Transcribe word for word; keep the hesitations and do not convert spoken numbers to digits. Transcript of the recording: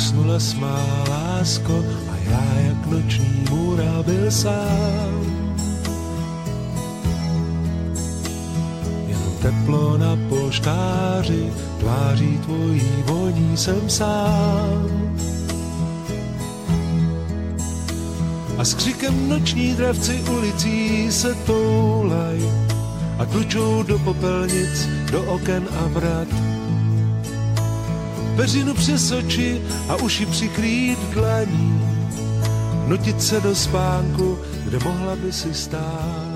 usnula smá lásko a já jak noční můra byl sám. Jenom teplo na polštáři, tváří tvojí voní jsem sám. A s křikem noční dravci ulicí se toulaj a tlučou do popelnic, do oken a vrat. Peřinu přes oči a uši přikrýt dlaní, nutit se do spánku, kde mohla by si stát.